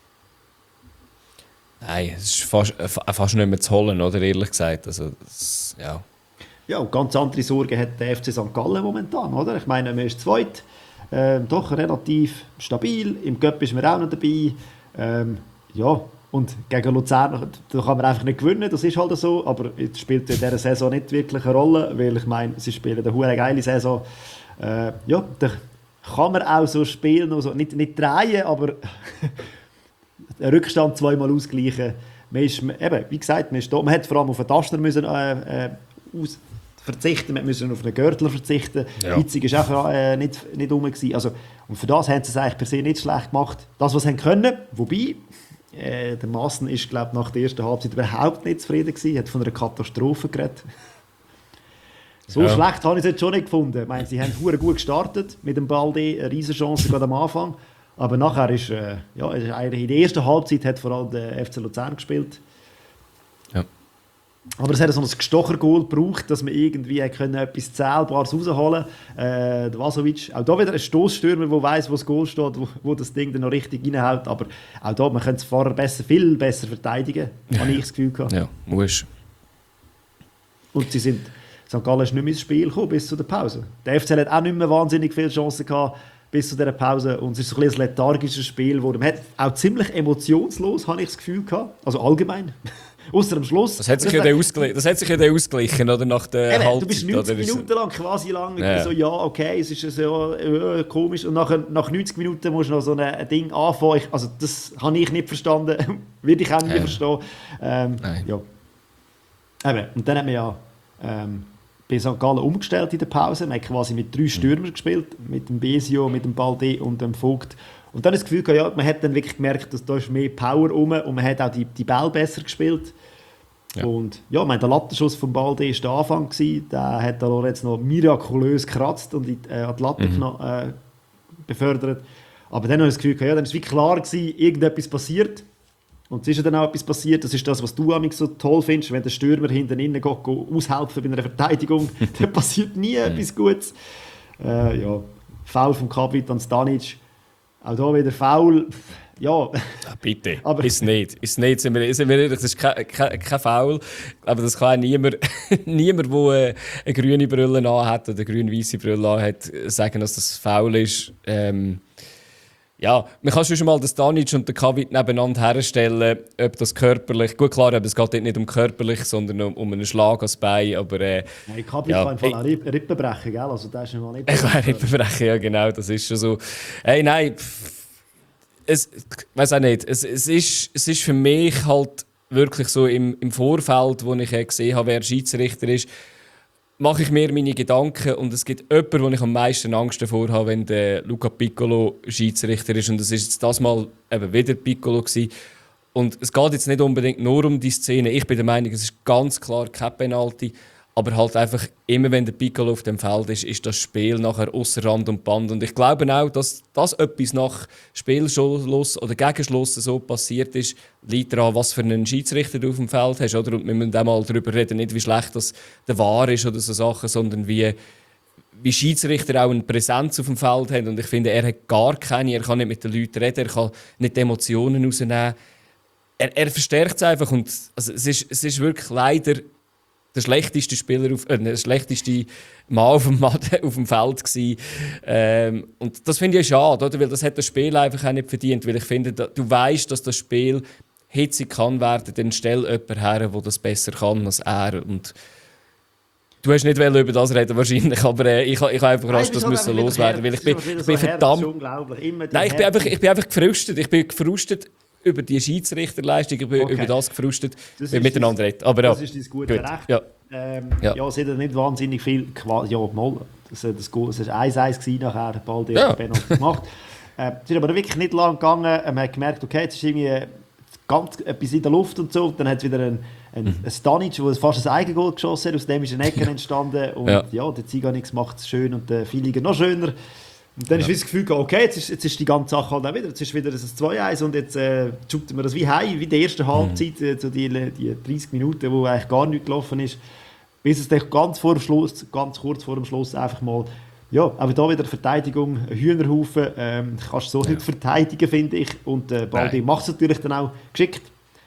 Nein, es ist fast, fast nicht mehr zu holen, oder, ehrlich gesagt. Also, das, ja. Ja, und ganz andere Sorgen hat der F C Sankt Gallen momentan, oder? Ich meine, man ist zweit. Ähm, doch relativ stabil. Im Cup ist man auch noch dabei. Ähm, ja, und gegen Luzern da kann man einfach nicht gewinnen, das ist halt so. Aber es spielt in dieser Saison nicht wirklich eine Rolle, weil ich meine, sie spielen eine hure geile Saison. Äh, ja, da kann man auch so spielen, also nicht, nicht drehen, aber den Rückstand zweimal ausgleichen. Man ist, eben, wie gesagt, man, ist da, man hat vor allem auf den Taster müssen, äh, äh, aus verzichten, wir müssen auf einen Gürtel verzichten. Ja. Witzig war auch äh, nicht, nicht rum. Also, und für das haben sie es eigentlich per se nicht schlecht gemacht. Das, was sie können, wobei, äh, der Maassen ist, glaube ich, nach der ersten Halbzeit überhaupt nicht zufrieden gewesen, hat von einer Katastrophe geredet. So ja. schlecht habe ich es jetzt schon nicht gefunden. Ich meine, sie haben verdammt gut gestartet mit dem Balde, eine riesen Chance gerade am Anfang. Aber nachher ist, äh, ja, ist eigentlich in der ersten Halbzeit hat vor allem der F C Luzern gespielt. Ja. Aber es hat so ein Gestocher-Goal gebraucht, dass man irgendwie können etwas Zählbares rausholen konnte. Äh, der Vasovic, auch da wieder ein Stossstürmer, der weiss, wo das Goal steht, wo, wo das Ding dann noch richtig reinhaut. Aber auch da, man könnte es vorher besser, viel besser verteidigen, ja. habe ich das Gefühl gehabt. Ja, muss. Und sie sind, Sankt Gallen ist nicht mehr ins Spiel gekommen bis zu der Pause. Der F C hat auch nicht mehr wahnsinnig viele Chancen gehabt bis zu dieser Pause. Und es ist so ein, bisschen ein lethargisches Spiel, wo man hat auch ziemlich emotionslos, habe ich das Gefühl gehabt. Also allgemein. Außer am Schluss. Das hat sich ja dann ausgeglichen, das hat sich ja dann ausgeglichen, oder? Nach der Eben, Halbzeit, du bist neunzig Minuten lang, quasi lang, ja. so, ja, okay, es ist so äh, komisch. Und nach, nach neunzig Minuten musst du noch so ein, ein Ding anfangen. Ich, also das habe ich nicht verstanden, würde ich auch nie ja. verstehen. Ähm, ja. Eben, und dann haben wir ja ähm, bei Sankt Gallen umgestellt in der Pause. Man hat quasi mit drei Stürmern gespielt, mit dem Besio, mit dem Balde und dem Vogt. Und dann das Gefühl gehabt, ja, man hat dann wirklich gemerkt, dass da ist mehr Power rum und man hat auch die, die Bälle besser gespielt. Ja. Und ja, mein, der Lattenschuss vom Balde war der Anfang gewesen. Der hat der Lorenz noch mirakulös gekratzt und in, äh, an die Latte mhm. noch, äh, befördert. Aber dann habe ich das Gefühl gehabt, ja, dann war es wie klar gewesen, irgendetwas passiert. Und es ist ja dann auch etwas passiert. Das ist das, was du amigs so toll findest, wenn der Stürmer hinten innen geht, geht aushelfen bei einer Verteidigung, dann passiert nie etwas Gutes. Äh, ja, Foul vom Kapitan Stanic. Auch hier wieder Foul. Ja. Ach, bitte, aber ist nicht. Ist nicht, sind wir, sind wir ehrlich, das ist kein, kein, kein Foul. Aber das kann auch niemand, niemand der äh, eine grüne Brille anhat oder eine grün-weisse Brille anhat, sagen, dass das Foul ist. Ähm, ja, man kann schon mal den Stanic und den Kavit nebeneinander herstellen, ob das körperlich... Gut, klar, aber es geht nicht um körperlich, sondern um, um einen Schlag ans Bein, aber... Äh, Nein, Kavit ja, kann im Fall auch Rippen brechen, gell? Also das ist noch nicht... Ich kann Rippen brechen, ja genau, das ist schon so. Hey, nein, pff, es... Ich weiss auch nicht, es, es, ist, es ist für mich halt wirklich so im, im Vorfeld, wo ich äh, gesehen habe, wer Schiedsrichter ist, mache ich mir meine Gedanken und es gibt jemanden, wo ich am meisten Angst davor habe, wenn der Luca Piccolo Schiedsrichter ist und das ist jetzt das Mal eben wieder Piccolo gewesen. Und es geht jetzt nicht unbedingt nur um die Szene. Ich bin der Meinung, es ist ganz klar kein Penalty, aber halt einfach immer, wenn der Piccolo auf dem Feld ist, ist das Spiel nachher ausser Rand und Band. Und ich glaube auch, dass das etwas nach Spielschluss oder Gegenschluss so passiert ist, liegt daran, was für einen Schiedsrichter du auf dem Feld hast. Oder? Und wir müssen auch mal darüber reden, nicht wie schlecht das der V A R ist oder so Sachen, sondern wie, wie Schiedsrichter auch eine Präsenz auf dem Feld haben. Und ich finde, er hat gar keine, er kann nicht mit den Leuten reden, er kann nicht die Emotionen rausnehmen. Er, er verstärkt es einfach und also es, ist, es ist wirklich leider der schlechteste Spieler, auf, äh, der schlechteste Mann auf dem, auf dem Feld gewesen. Ähm, und das finde ich schade, oder? Weil das hat das Spiel einfach auch nicht verdient, weil ich finde, da, du weißt, dass das Spiel hitzig kann werden, dann stell jemanden her, der das besser kann als er. Und du hast nicht über das reden wahrscheinlich, aber äh, ich, ich habe einfach rasch das müssen loswerden, weil ich bin, ich bin verdammt... Nein, ich bin, einfach, ich bin einfach gefrustet. Ich bin gefrustet über die Schiedsrichterleistung, über, okay. über das gefrustet, das wir miteinander reden. Aber das ja, ist dein gutes Recht. Ja. Ähm, ja. ja, es hat nicht wahnsinnig viel... Ja, mal, das war eins eins nachher, der Ball, der ja. Penalty gemacht. äh, es ist aber wirklich nicht lang gegangen. Man hat gemerkt, okay, jetzt ist irgendwie ganz etwas in der Luft und so. Dann hat es wieder ein, ein, mhm. ein Stanic, der fast ein Eigengoal geschossen hat. Aus dem ist ein Ecken entstanden. Und ja, ja der Ziganix macht es schön und der Filiger noch schöner. Und dann ja. ist das Gefühl, okay, jetzt ist, jetzt ist die ganze Sache halt auch wieder, jetzt ist wieder ein zwei eins und jetzt äh, shooten wir das wie heim, wie in der ersten Halbzeit, mhm. so die, die dreißig Minuten, wo eigentlich gar nichts gelaufen ist, bis es dann ganz, vor dem Schluss, ganz kurz vor dem Schluss einfach mal, ja, aber da wieder Verteidigung, ein Hühnerhaufen, ähm, kannst du so ja. nicht verteidigen, finde ich, und äh, Baldi macht es natürlich dann auch geschickt.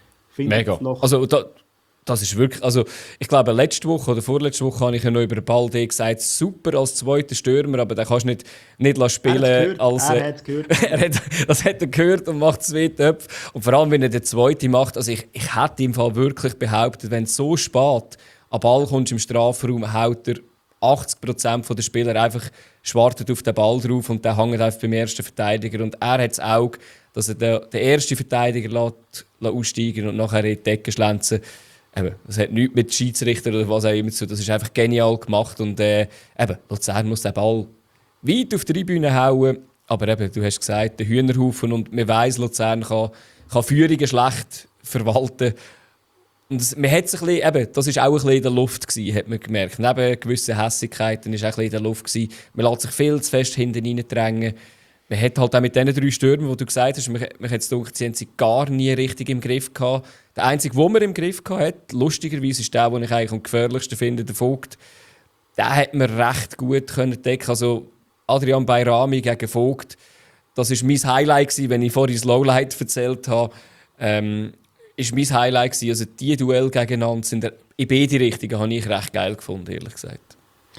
Mega, also da das ist wirklich, also ich glaube letzte Woche oder vorletzte Woche habe ich ja noch über den Balde gesagt, super als zweiter Stürmer, aber den kannst du nicht, nicht spielen er als... Er hat gehört. er hat, das hat er gehört und macht zwei Töpfe. Und vor allem, wenn er den zweiten macht, also ich, ich hätte im Fall wirklich behauptet, wenn du so spät an Ball kommst im Strafraum, haut er achtzig Prozent der Spieler einfach schwartet auf den Ball drauf und der hängt einfach beim ersten Verteidiger. Und er hat das Auge, dass er den, den ersten Verteidiger lässt, lässt aussteigen und nachher in die Decke schlänzen. Eben, das hat nichts mit Schiedsrichter oder was auch immer zu tun. Das ist einfach genial gemacht. Und äh, eben, Luzern muss den Ball weit auf die Tribüne hauen. Aber eben, du hast gesagt, der Hühnerhaufen. Und man weiss, Luzern kann, kann Führungen schlecht verwalten. Und das, man hat's ein bisschen, eben, das war auch ein bisschen in der Luft, gewesen, hat man gemerkt. Neben gewissen Hässigkeiten war auch ein bisschen in der Luft. Gewesen. Man lässt sich viel zu fest hinten reindrängen. Man hat halt auch mit diesen drei Stürmen, die du gesagt hast, man, man hat es gedacht, sie haben sie gar nie richtig im Griff gehabt. Der einzige, den man im Griff hatte, lustigerweise ist der, den ich eigentlich am gefährlichsten finde, der Vogt. Den hat man recht gut können decken. Also Adrian Bayrami gegen Vogt, das war mein Highlight gewesen, wenn ich vorhin das Lowlight erzählt habe. Ähm, ist mein Highlight gewesen. Also die Duelle gegeneinander sind in beide Richtungen habe ich recht geil gefunden, ehrlich gesagt.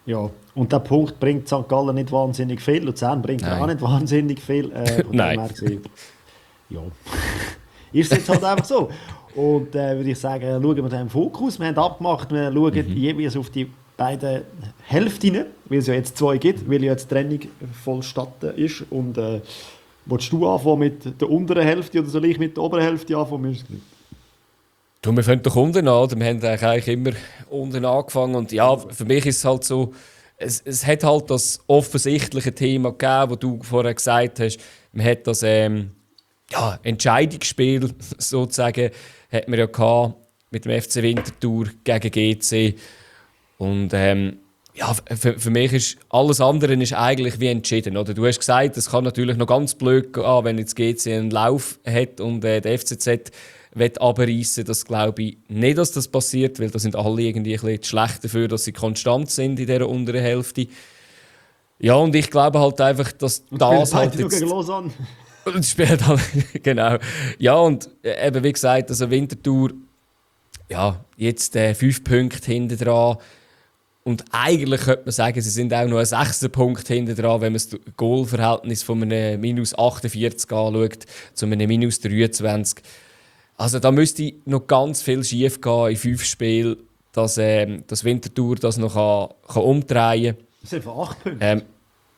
Ja, und der Punkt bringt Sankt Gallen nicht wahnsinnig viel, Luzern bringt Nein. auch nicht wahnsinnig viel. Äh, von dem Nein. her gesehen, ja, ist es jetzt halt einfach so. Und äh, würde ich sagen, schauen wir den Fokus. Wir haben abgemacht, wir schauen Mhm. jeweils auf die beiden Hälften, weil es ja jetzt zwei gibt, weil ja jetzt die Trennung vollstatten ist. Und äh, willst du anfangen mit der unteren Hälfte oder soll ich mit der oberen Hälfte anfangen? Du, wir fangen doch unten an, oder? Wir haben eigentlich immer unten angefangen und ja, für mich ist es halt so, es, es hat halt das offensichtliche Thema gegeben, das du vorher gesagt hast. Man hat das ähm, ja, Entscheidungsspiel sozusagen hat man ja gehabt mit dem F C Winterthur gegen G C und ähm, ja, für, für mich ist alles andere ist eigentlich wie entschieden. Oder? Du hast gesagt, es kann natürlich noch ganz blöd gehen, wenn jetzt G C einen Lauf hat und äh, der F C Z will abreißen. Das glaube ich nicht, dass das passiert, weil da sind alle irgendwie ein bisschen zu schlecht dafür, dass sie konstant sind in dieser unteren Hälfte. Ja, und ich glaube halt einfach, dass Und das spielen halt beide noch jetzt... gegen Lausanne. Und spielt halt, genau. Ja, und äh, eben wie gesagt, also Winterthur, ja, jetzt äh, fünf Punkte hinten dran. Und eigentlich könnte man sagen, sie sind auch noch einen sechsten Punkt hinten dran, wenn man das Goalverhältnis von einem minus achtundvierzig anschaut, zu einem minus dreiundzwanzig. Also da müsste noch ganz viel schief gehen in fünf Spielen, dass ähm, das Winterthur das noch kann, kann umdrehen kann. Es sind einfach acht Punkte. Ähm,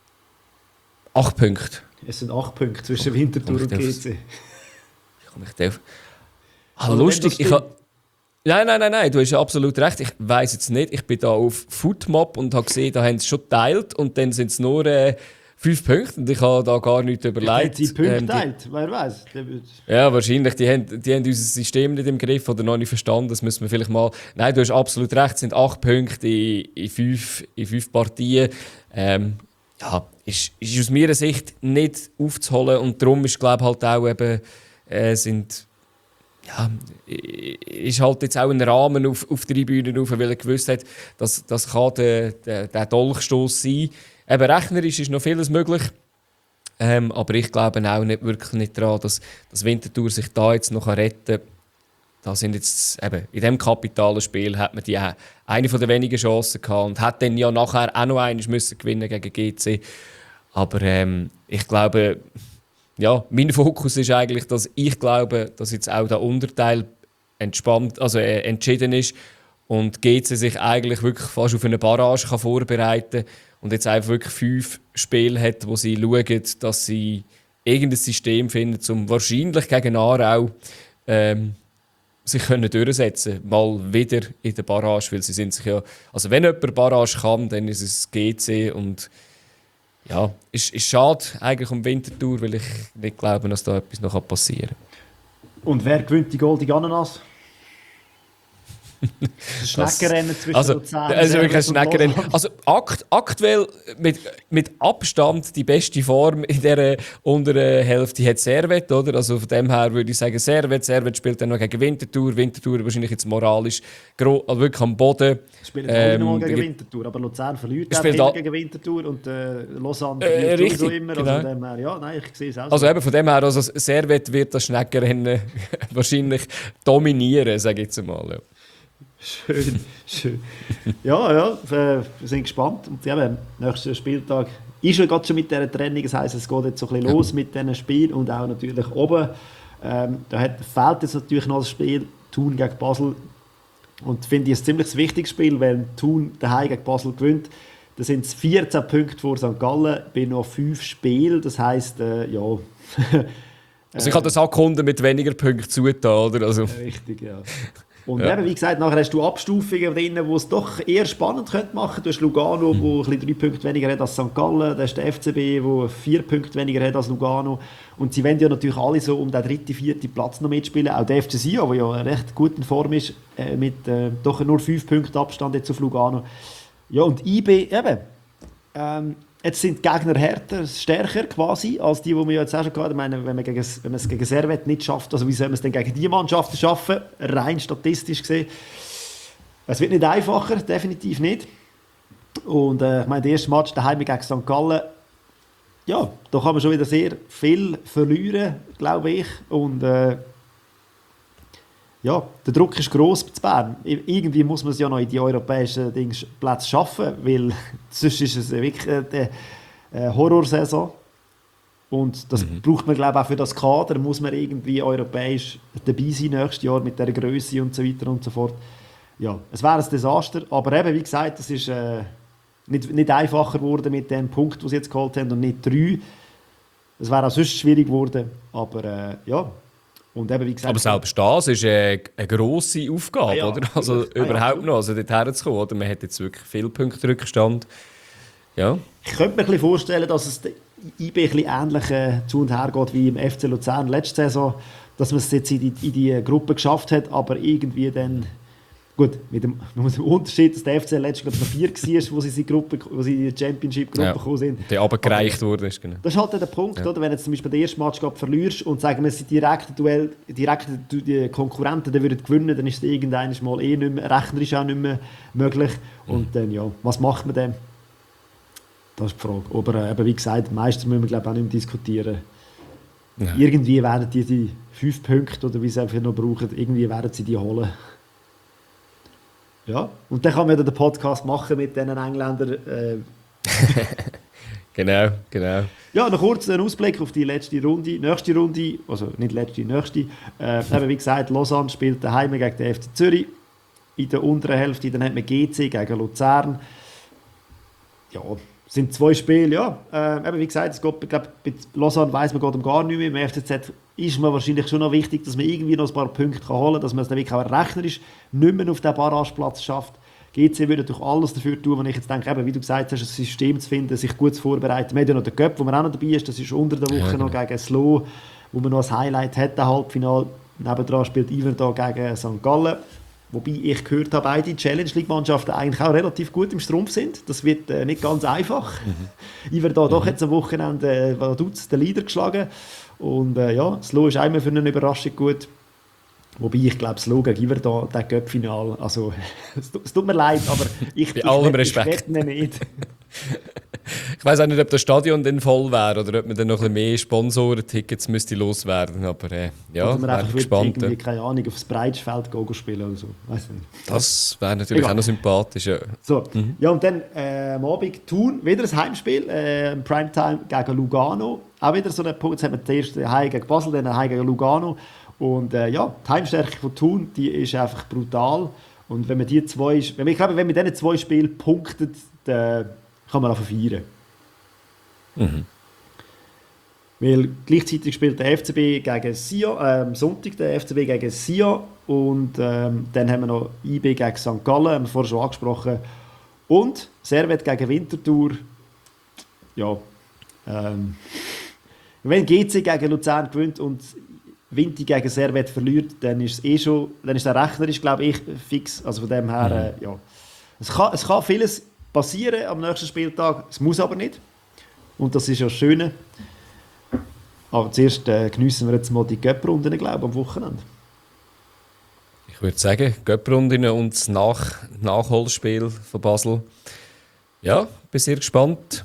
acht Punkte. Es sind acht Punkte zwischen Winterthur und Komm ich G aufs- C. Ich komme nicht auf. Ah, Also, wenn lustig. das Ich ha nein, nein, nein, nein, du hast absolut recht. Ich weiss jetzt nicht. Ich bin da auf Footmob und habe gesehen, da haben sie schon geteilt und dann sind es nur äh, fünf Punkte und ich habe da gar nicht Vielleicht überlegt. sie Punkte Ähm, die- teilt, wer weiß. Ja, wahrscheinlich. Die haben, die haben unser System nicht im Griff oder noch nicht verstanden. Das müssen wir vielleicht mal... Nein, du hast absolut recht. Es sind acht Punkte in, in, fünf, in fünf Partien. Ähm, ja, ist, ist aus meiner Sicht nicht aufzuholen. Und darum ist, glaube ich, halt auch eben... Äh, sind... Ja, ist halt jetzt auch ein Rahmen auf, auf die Tribüne rauf, weil er gewusst hat, dass das kann der, der, der Dolchstoß sein. Eben rechnerisch ist noch vieles möglich. Ähm, aber ich glaube auch nicht wirklich nicht daran, dass das Winterthur sich da jetzt noch retten kann. Da sind jetzt, eben, in diesem kapitalen Spiel hat man die, äh, eine der wenigen Chancen gehabt und hat dann ja nachher auch noch einmal müssen gewinnen gegen G C. Aber ähm, ich glaube, ja, mein Fokus ist eigentlich, dass ich glaube, dass jetzt auch der Unterteil entspannt, also äh, entschieden ist und G C sich eigentlich wirklich fast auf eine Barrage kann vorbereiten kann und jetzt einfach wirklich fünf Spiele hat, wo sie schauen, dass sie irgendein System finden, um wahrscheinlich gegen Aarau ähm, sich können durchsetzen, mal wieder in der Barrage, weil sie sind sich ja, also wenn jemand Barrage kann, dann ist es G C und ja, ist, ist schade eigentlich um Winterthur, weil ich nicht glaube, dass da etwas noch passieren kann. Und wer gewinnt die Goldige Ananas? Das Schneckenrennen zwischen Also, Luzern also wirklich ein Servus und Schneckenrennen. Lausanne. Also akt, aktuell mit, mit Abstand die beste Form in dieser unteren Hälfte hat Servet, oder? Also von dem her würde ich sagen Servet. Servet spielt dann noch gegen Winterthur. Winterthur wahrscheinlich jetzt moralisch gro- also wirklich am Boden. Spielen alle Ähm, nochmal da gegen gibt- Winterthur, aber Luzern verliert auch Spielt immer all- gegen Winterthur und äh, Lausanne Äh, verliert richtig, sowieso immer. genau. Also von dem her, ja, nein, ich sehe es auch Also so. eben von dem her, also Servet wird das Schneckenrennen wahrscheinlich dominieren, sage ich jetzt mal. Ja. Schön, schön. Ja, ja, wir sind gespannt. Und eben, nächsten Spieltag ist ja gerade schon mit dieser Trennung. Das heisst, es geht jetzt so ein bisschen los mit diesen Spielen und auch natürlich oben. Ähm, da hat, fehlt jetzt natürlich noch das Spiel Thun gegen Basel. Und finde ich ein ziemlich wichtiges Spiel, weil Thun daheim gegen Basel gewinnt. Da sind es vierzehn Punkte vor Sankt Gallen bei noch fünf Spielen. Das heisst, äh, ja. Also ich habe das Akunden mit weniger Punkten zugetan, oder? Also, Richtig, ja. Und Ja. eben, wie gesagt, nachher hast du Abstufungen drin, die es doch eher spannend könnte machen. Du hast Lugano, Mhm. wo ein bisschen drei Punkte weniger hat als Sankt Gallen. Da hast der F C B, der vier Punkte weniger hat als Lugano. Und sie wollen ja natürlich alle so um den dritten, vierten Platz noch mitspielen. Auch der F C Sion, der ja recht gut in Form ist, äh, mit äh, doch nur fünf Punkten Abstand jetzt auf Lugano. Ja, und I B, eben, ähm, jetzt sind die Gegner härter, stärker quasi, als die, die wir jetzt auch schon hatten. Ich meine, wenn man, gegen, wenn man es gegen Servet nicht schafft, also wie soll man es denn gegen die Mannschaften schaffen? Rein statistisch gesehen. Es wird nicht einfacher, definitiv nicht. Und äh, ich meine, der erste Match daheim gegen Sankt Gallen, ja, da kann man schon wieder sehr viel verlieren, glaube ich. Und äh, ja, der Druck ist gross bei Bern. I- Irgendwie muss man es ja noch in die europäischen Dings, Plätze schaffen, weil sonst ist es wirklich eine, eine Horrorsaison. Und das Mhm. braucht man, glaube ich, auch für das Kader, muss man irgendwie europäisch dabei sein nächstes Jahr mit dieser Größe und so weiter und so fort. Ja, es wäre ein Desaster, aber eben, wie gesagt, es ist äh, nicht, nicht einfacher geworden mit dem Punkt, den sie jetzt geholt haben und nicht drei. Es wäre auch sonst schwierig geworden, aber äh, ja. Und eben, wie gesagt, Aber selbst das ist eine, eine grosse Aufgabe, Ah ja, oder? Also natürlich. Ah ja, überhaupt absolut. noch, also dort herzukommen, oder? Man hat jetzt wirklich viele Punkte Rückstand. Ja. Ich könnte mir ein bisschen vorstellen, dass es der I B ein bisschen ähnlich äh, zu und her geht wie im F C Luzern letzte Saison, dass man es jetzt in die, in die Gruppe geschafft hat, aber irgendwie dann, gut, mit dem, mit dem Unterschied, dass der F C letztes Jahr noch vier war, wo sie in die Gruppe, wo sie in die Championship-Gruppe Ja. gekommen sind. Der abgereicht wurde, ist genau. Das ist halt der Punkt, Ja. oder? Wenn du jetzt zum Beispiel den ersten Match gerade verlierst und sagen wir, sie direkt Duell, direkt die Konkurrenten die würden gewinnen, dann ist es irgendwann mal eh nicht mehr, rechnerisch auch nicht mehr möglich. Und dann, ja, was macht man dann? Das ist die Frage. Aber äh, eben, wie gesagt, Meister müssen wir glaube ich auch nicht mehr diskutieren. Ja. Irgendwie werden die die fünf Punkte, oder wie sie einfach noch brauchen, irgendwie werden sie die holen. Ja, und dann kann man dann den Podcast machen mit diesen Engländern. Äh, Genau, genau. Ja, noch kurz einen Ausblick auf die letzte Runde, nächste Runde, also nicht letzte, nächste. Äh, eben wie gesagt, Lausanne spielt daheim gegen den F C Zürich in der unteren Hälfte. Dann hat man G C gegen Luzern. Ja, sind zwei Spiele, ja. Äh, eben wie gesagt, es geht, ich glaube, bei Lausanne weiss man geht um gar nicht mehr. Im F C Z ist mir wahrscheinlich schon noch wichtig, dass man irgendwie noch ein paar Punkte kann holen kann, dass man es dann wirklich auch rechnerisch nicht mehr auf den Barrageplatz schafft. G C würde durch alles dafür tun, wenn ich jetzt denke, eben, wie du gesagt hast, ein System zu finden, sich gut zu vorbereiten. Wir haben ja noch den Cup, wo man auch noch dabei ist, das ist unter der Woche Ja, genau. noch gegen Slow, wo man noch ein Highlight hat, ein Halbfinale. Nebendran spielt Iverdon gegen Sankt Gallen. Wobei ich gehört habe, beide Challenge League-Mannschaften eigentlich auch relativ gut im Strumpf sind. Das wird äh, nicht ganz einfach. Mhm. Iverdon mhm. doch jetzt am Wochenende äh, Vaduz den Leader geschlagen. Und äh, ja, Slow ist einmal für eine Überraschung gut. Wobei ich glaube, Slow gegen Iverdon, das Cup-Final, also es, tu- es tut mir leid, aber ich, Bei ich, allem wett- ich Respekt. wette nicht. Ich weiß auch nicht, ob das Stadion dann voll wäre oder ob man dann noch ein bisschen mehr Sponsorentickets müsste loswerden. Aber äh, ja, Oder man wäre einfach würde gespannt. irgendwie, Ja. keine Ahnung, aufs Breitschfeld gehen spielen oder so. Weiss nicht. Das wäre natürlich Egal. auch noch sympathisch. Ja. So, ja, und dann äh, am Abend Thun, wieder ein Heimspiel, äh, im Primetime gegen Lugano. Auch wieder so ein Punkt, jetzt haben wir den ersten Heim gegen Basel, dann Heim gegen Lugano. Und äh, ja, die Heimstärke von Thun, die ist einfach brutal. Und wenn man die zwei, wenn man, ich glaube, wenn man diese zwei Spiele punktet, dann kann man auch feiern. Mhm. Weil gleichzeitig spielt der F C B gegen Sion, äh, am Sonntag der F C B gegen Sion und ähm, dann haben wir noch I B gegen Sankt Gallen, haben wir vorher schon angesprochen. Und Servet gegen Winterthur. Ja, ähm, wenn G C gegen Luzern gewinnt und Vinti gegen Servet verliert, dann ist es eh schon, dann ist der rechnerisch, glaube ich, fix. Also von dem her, äh, ja. Es kann, es kann vieles passieren am nächsten Spieltag, es muss aber nicht. Und das ist ja das Schöne. Aber zuerst äh, geniessen wir jetzt mal die Cup-Runden, glaube ich, am Wochenende. Ich würde sagen, Göpprundinnen und das Nach Nachholspiel von Basel. Ja, bin sehr gespannt.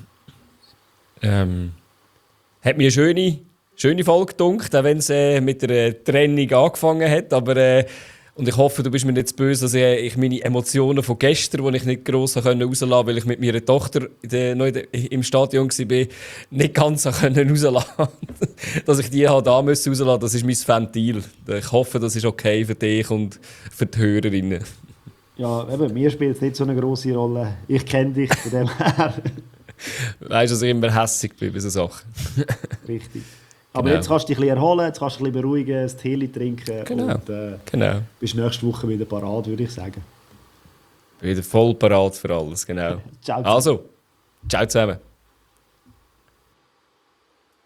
Ähm, hat mir eine schöne, schöne Folge gedunkt, auch wenn es äh, mit einer Trennung angefangen hat. Aber, äh, und ich hoffe, du bist mir nicht zu böse, dass ich, ich meine Emotionen von gestern, die ich nicht gross rauslassen konnte, weil ich mit meiner Tochter in der, noch in der, im Stadion war, nicht ganz rauslassen konnte. Dass ich die halt da rauslassen musste, das ist mein Ventil. Ich hoffe, das ist okay für dich und für die Hörerinnen. Ja, eben, mir spielt es nicht so eine grosse Rolle. Ich kenne dich, von dem her. Weißt du, dass ich immer hässig bin bei so Sachen. Richtig. Aber Genau. jetzt kannst du dich ein bisschen erholen, jetzt kannst du dich ein bisschen beruhigen, das Tee trinken Genau. und äh, Genau. bist nächste Woche wieder parat, würde ich sagen. Bin wieder voll parat für alles, genau. Ciao. Also, ciao zusammen.